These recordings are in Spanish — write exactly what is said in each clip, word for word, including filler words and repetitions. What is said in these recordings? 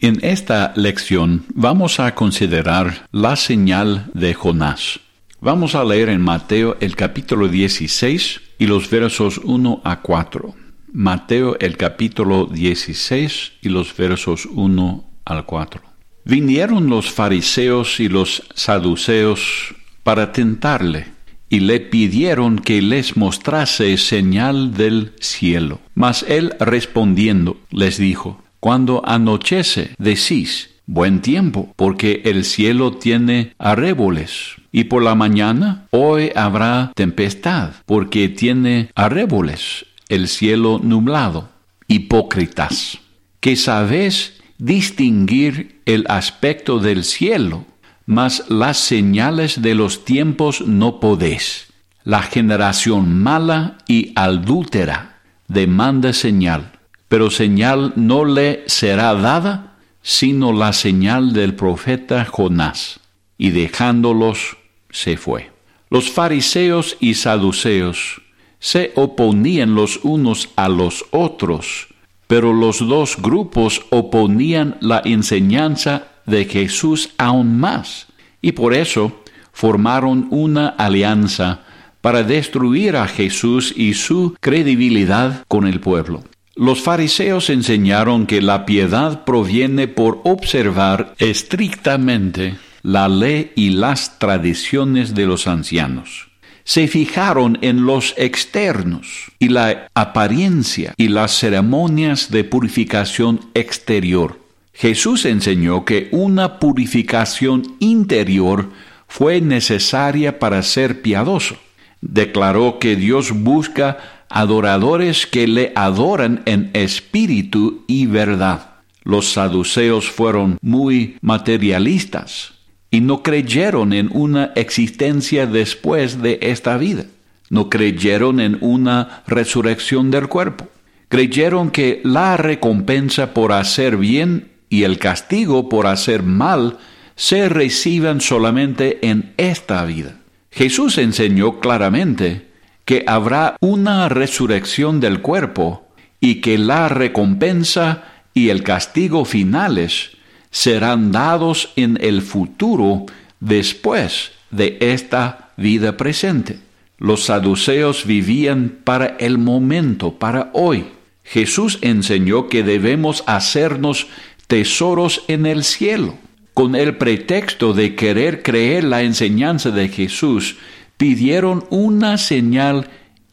En esta lección vamos a considerar la señal de Jonás. Vamos a leer en Mateo el capítulo dieciséis y los versos uno a cuatro. Mateo el capítulo dieciséis y los versos uno al cuatro. Vinieron los fariseos y los saduceos para tentarle, y le pidieron que les mostrase señal del cielo. Mas él respondiendo les dijo: Cuando anochece, decís, buen tiempo, porque el cielo tiene arreboles. Y por la mañana, hoy habrá tempestad, porque tiene arreboles, el cielo nublado. Hipócritas, que sabéis distinguir el aspecto del cielo, mas las señales de los tiempos no podéis. La generación mala y adúltera demanda señal, pero señal no le será dada, sino la señal del profeta Jonás. Y dejándolos, se fue. Los fariseos y saduceos se oponían los unos a los otros, pero los dos grupos oponían la enseñanza de Jesús aún más, y por eso formaron una alianza para destruir a Jesús y su credibilidad con el pueblo. Los fariseos enseñaron que la piedad proviene por observar estrictamente la ley y las tradiciones de los ancianos. Se fijaron en los externos y la apariencia y las ceremonias de purificación exterior. Jesús enseñó que una purificación interior fue necesaria para ser piadoso. Declaró que Dios busca adoradores que le adoran en espíritu y verdad. Los saduceos fueron muy materialistas y no creyeron en una existencia después de esta vida. No creyeron en una resurrección del cuerpo. Creyeron que la recompensa por hacer bien y el castigo por hacer mal se reciben solamente en esta vida. Jesús enseñó claramente que habrá una resurrección del cuerpo y que la recompensa y el castigo finales serán dados en el futuro después de esta vida presente. Los saduceos vivían para el momento, para hoy. Jesús enseñó que debemos hacernos tesoros en el cielo. Con el pretexto de querer creer la enseñanza de Jesús, pidieron una señal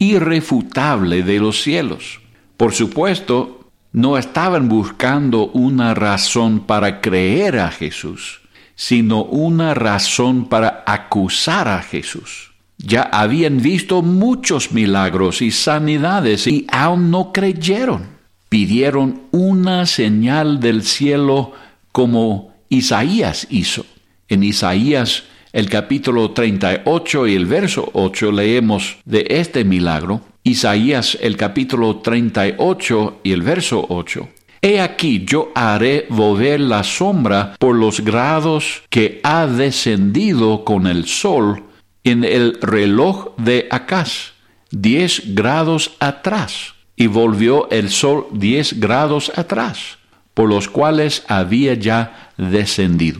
irrefutable de los cielos. Por supuesto, no estaban buscando una razón para creer a Jesús, sino una razón para acusar a Jesús. Ya habían visto muchos milagros y sanidades y aún no creyeron. Pidieron una señal del cielo como Isaías hizo. En Isaías, el capítulo treinta y ocho y el verso ocho, leemos de este milagro. Isaías, el capítulo treinta y ocho y el verso ocho. He aquí yo haré volver la sombra por los grados que ha descendido con el sol en el reloj de Acaz, diez grados atrás, y volvió el sol diez grados atrás, por los cuales había ya descendido.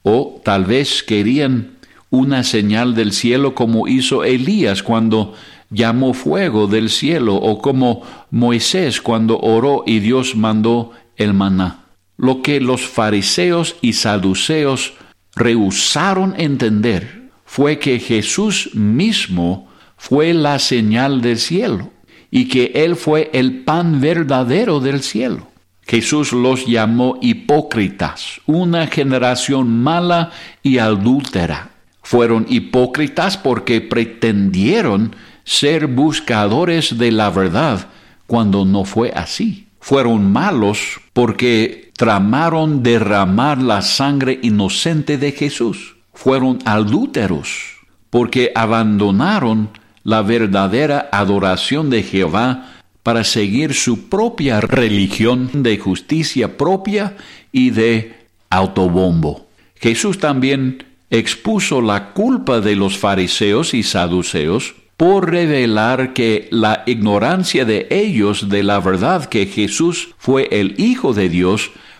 O tal vez querían una señal del cielo como hizo Elías cuando llamó fuego del cielo, o como Moisés cuando oró y Dios mandó el maná. Lo que los fariseos y saduceos rehusaron entender fue que Jesús mismo fue la señal del cielo y que Él fue el pan verdadero del cielo. Jesús los llamó hipócritas, una generación mala y adúltera. Fueron hipócritas porque pretendieron ser buscadores de la verdad cuando no fue así. Fueron malos porque tramaron derramar la sangre inocente de Jesús. Fueron adúlteros porque abandonaron la verdadera adoración de Jehová para seguir su propia religión de justicia propia y de autobombo. Jesús también expuso la culpa de los fariseos y saduceos por revelar que la ignorancia de ellos de la verdad que Jesús fue el Hijo de Dios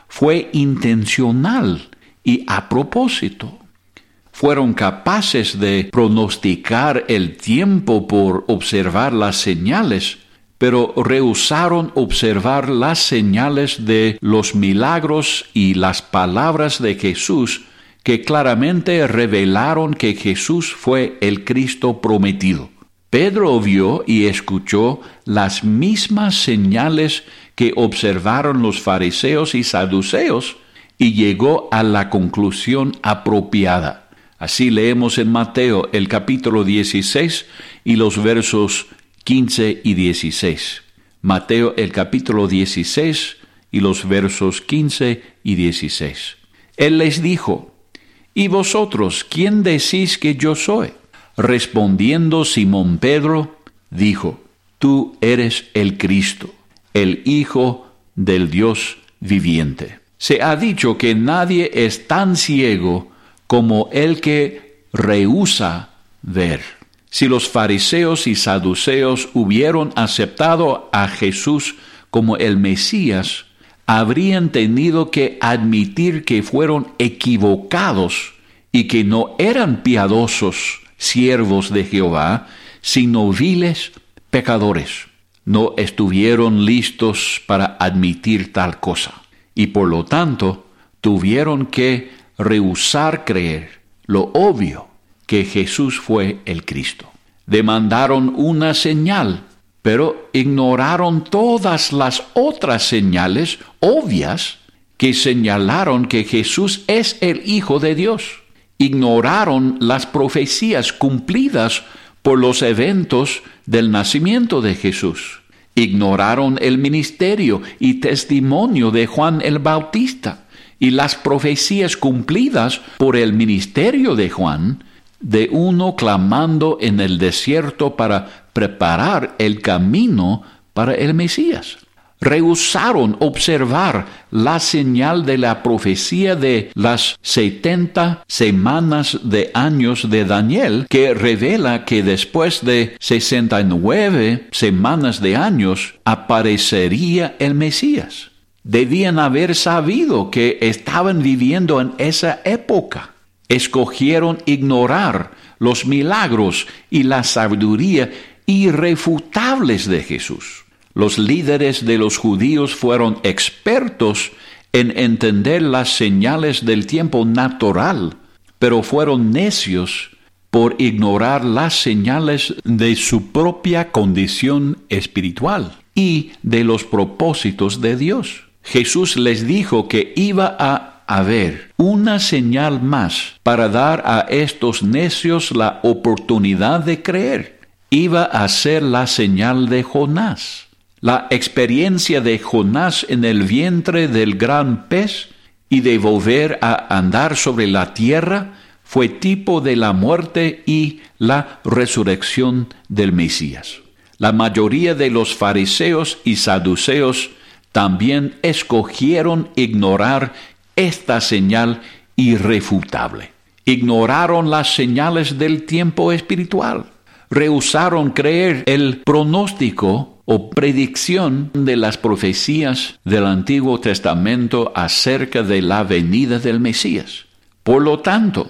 fue intencional y a propósito. Fueron capaces de pronosticar el tiempo por observar las señales, pero rehusaron observar las señales de los milagros y las palabras de Jesús, que claramente revelaron que Jesús fue el Cristo prometido. Pedro vio y escuchó las mismas señales que observaron los fariseos y saduceos y llegó a la conclusión apropiada. Así leemos en Mateo el capítulo dieciséis y los versos quince y dieciséis. Mateo el capítulo dieciséis y los versos quince y dieciséis. Él les dijo: ¿Y vosotros quién decís que yo soy? Respondiendo Simón Pedro, dijo: Tú eres el Cristo, el Hijo del Dios viviente. Se ha dicho que nadie es tan ciego como el que rehúsa ver. Si los fariseos y saduceos hubieran aceptado a Jesús como el Mesías, habrían tenido que admitir que fueron equivocados y que no eran piadosos siervos de Jehová, sino viles pecadores. No estuvieron listos para admitir tal cosa, y por lo tanto tuvieron que rehusar creer lo obvio, que Jesús fue el Cristo. Demandaron una señal, pero ignoraron todas las otras señales obvias que señalaron que Jesús es el Hijo de Dios. Ignoraron las profecías cumplidas por los eventos del nacimiento de Jesús. Ignoraron el ministerio y testimonio de Juan el Bautista y las profecías cumplidas por el ministerio de Juan, de uno clamando en el desierto para preparar el camino para el Mesías. Rehusaron observar la señal de la profecía de las setenta semanas de años de Daniel, que revela que después de sesenta y nueve semanas de años aparecería el Mesías. Debían haber sabido que estaban viviendo en esa época. Escogieron ignorar los milagros y la sabiduría irrefutables de Jesús. Los líderes de los judíos fueron expertos en entender las señales del tiempo natural, pero fueron necios por ignorar las señales de su propia condición espiritual y de los propósitos de Dios. Jesús les dijo que iba a haber una señal más para dar a estos necios la oportunidad de creer. Iba a ser la señal de Jonás. La experiencia de Jonás en el vientre del gran pez y de volver a andar sobre la tierra fue tipo de la muerte y la resurrección del Mesías. La mayoría de los fariseos y saduceos también escogieron ignorar esta señal irrefutable. Ignoraron las señales del tiempo espiritual. Rehusaron creer el pronóstico o predicción de las profecías del Antiguo Testamento acerca de la venida del Mesías. Por lo tanto,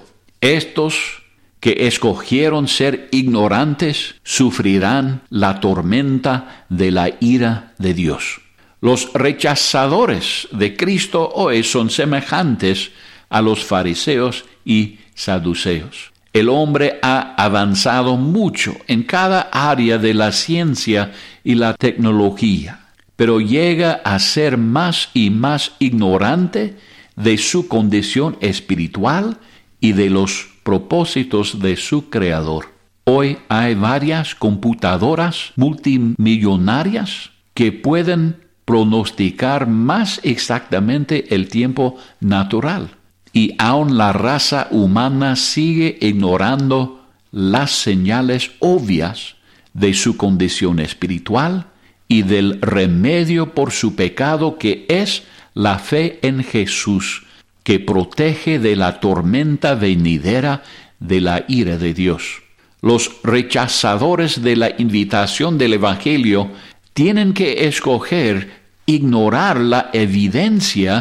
estos que escogieron ser ignorantes sufrirán la tormenta de la ira de Dios. Los rechazadores de Cristo hoy son semejantes a los fariseos y saduceos. El hombre ha avanzado mucho en cada área de la ciencia y la tecnología, pero llega a ser más y más ignorante de su condición espiritual y de los propósitos de su Creador. Hoy hay varias computadoras multimillonarias que pueden pronosticar más exactamente el tiempo natural. Y aún la raza humana sigue ignorando las señales obvias de su condición espiritual y del remedio por su pecado, que es la fe en Jesús, que protege de la tormenta venidera de la ira de Dios. Los rechazadores de la invitación del Evangelio tienen que escoger ignorar la evidencia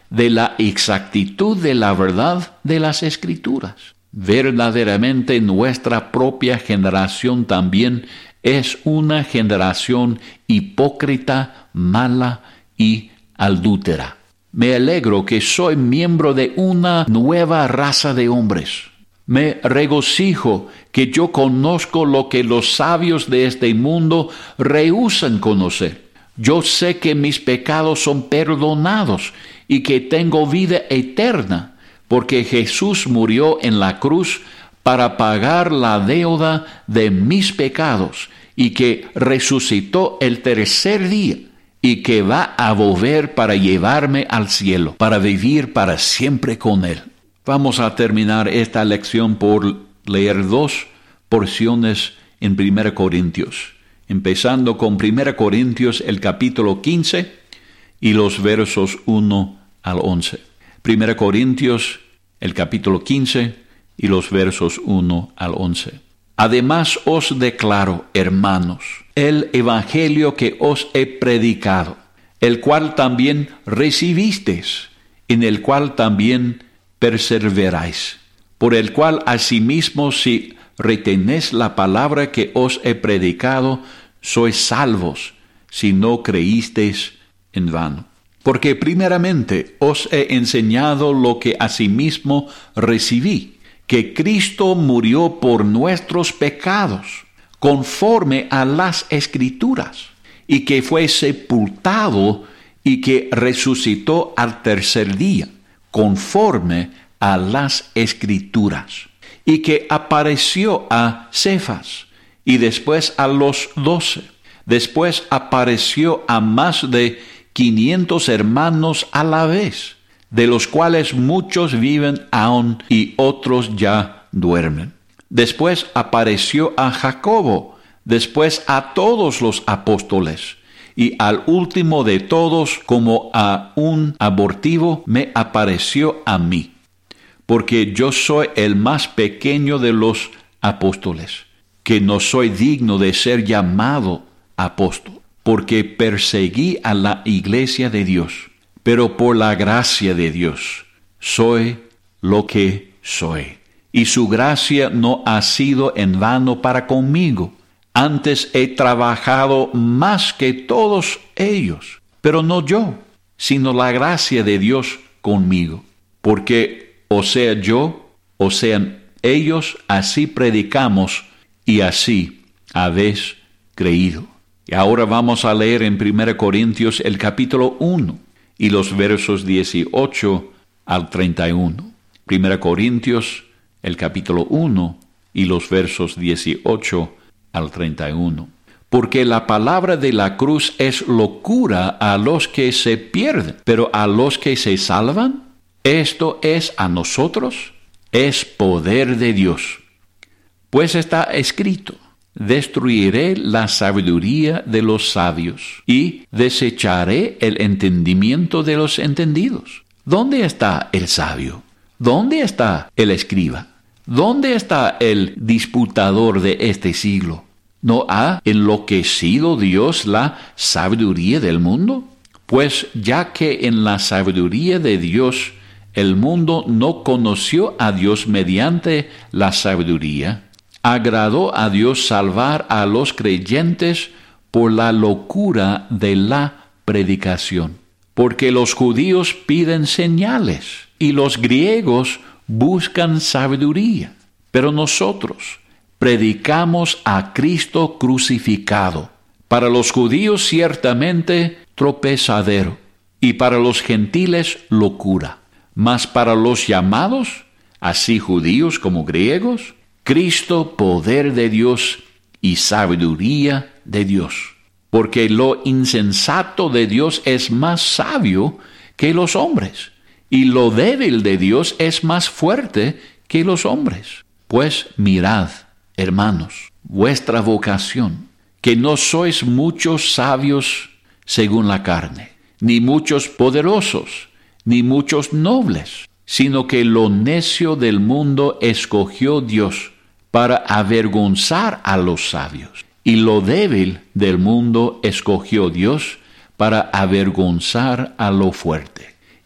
de la exactitud de la verdad de las Escrituras. Verdaderamente nuestra propia generación también es una generación hipócrita, mala y adúltera. Me alegro que soy miembro de una nueva raza de hombres. Me regocijo que yo conozco lo que los sabios de este mundo rehúsan conocer. Yo sé que mis pecados son perdonados y que tengo vida eterna, porque Jesús murió en la cruz para pagar la deuda de mis pecados y que resucitó el tercer día y que va a volver para llevarme al cielo, para vivir para siempre con Él. Vamos a terminar esta lección por leer dos porciones en primera Corintios, empezando con primera Corintios el capítulo quince y los versos uno al once. primera Corintios el capítulo quince y los versos uno al once. Además os declaro, hermanos, el evangelio que os he predicado, el cual también recibisteis, en el cual también perseveráis, por el cual asimismo si retenéis la palabra que os he predicado, sois salvos, si no creísteis en vano. Porque primeramente os he enseñado lo que asimismo recibí, que Cristo murió por nuestros pecados, conforme a las Escrituras, y que fue sepultado y que resucitó al tercer día, conforme a las Escrituras, y que apareció a Cefas, y después a los doce. Después apareció a más de quinientos hermanos a la vez, de los cuales muchos viven aún y otros ya duermen. Después apareció a Jacobo, después a todos los apóstoles, y al último de todos, como a un abortivo, me apareció a mí, porque yo soy el más pequeño de los apóstoles, que no soy digno de ser llamado apóstol, porque perseguí a la iglesia de Dios. Pero por la gracia de Dios soy lo que soy. Y su gracia no ha sido en vano para conmigo. Antes he trabajado más que todos ellos, pero no yo, sino la gracia de Dios conmigo. Porque o sea yo, o sean ellos, así predicamos y así habéis creído. Y ahora vamos a leer en primera Corintios el capítulo uno. Y los versos dieciocho al treinta y uno. primera Corintios, el capítulo uno, y los versos dieciocho al treinta y uno. Porque la palabra de la cruz es locura a los que se pierden, pero a los que se salvan, esto es a nosotros, es poder de Dios. Pues está escrito: destruiré la sabiduría de los sabios y desecharé el entendimiento de los entendidos. ¿Dónde está el sabio? ¿Dónde está el escriba? ¿Dónde está el disputador de este siglo? ¿No ha enloquecido Dios la sabiduría del mundo? Pues ya que en la sabiduría de Dios el mundo no conoció a Dios mediante la sabiduría, agradó a Dios salvar a los creyentes por la locura de la predicación. Porque los judíos piden señales y los griegos buscan sabiduría. Pero nosotros predicamos a Cristo crucificado. Para los judíos ciertamente tropezadero y para los gentiles locura. Mas para los llamados, así judíos como griegos, Cristo, poder de Dios y sabiduría de Dios. Porque lo insensato de Dios es más sabio que los hombres, y lo débil de Dios es más fuerte que los hombres. Pues mirad, hermanos, vuestra vocación, que no sois muchos sabios según la carne, ni muchos poderosos, ni muchos nobles, sino que lo necio del mundo escogió Dios para avergonzar a los sabios, y lo débil del mundo escogió Dios para avergonzar a lo fuerte.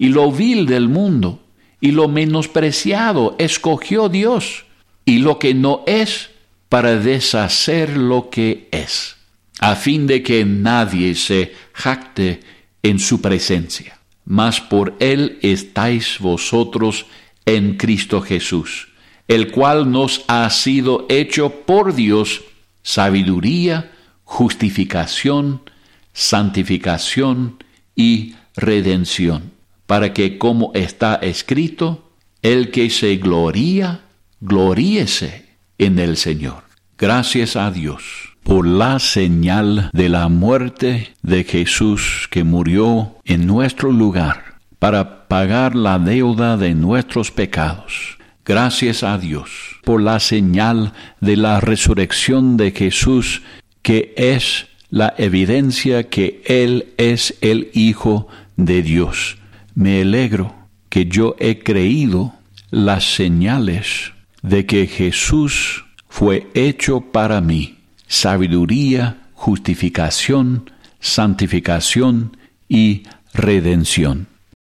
y lo vil del mundo, y lo menospreciado escogió Dios, y lo que no es, para deshacer lo que es, a fin de que nadie se jacte en su presencia. Mas por él estáis vosotros en Cristo Jesús, el cual nos ha sido hecho por Dios sabiduría, justificación, santificación y redención, para que, como está escrito, el que se gloría, gloríese en el Señor. Gracias a Dios por la señal de la muerte de Jesús, que murió en nuestro lugar para pagar la deuda de nuestros pecados. Gracias a Dios por la señal de la resurrección de Jesús, que es la evidencia que Él es el Hijo de Dios. Me alegro que yo he creído las señales de que Jesús fue hecho para mí sabiduría, justificación, santificación y redención.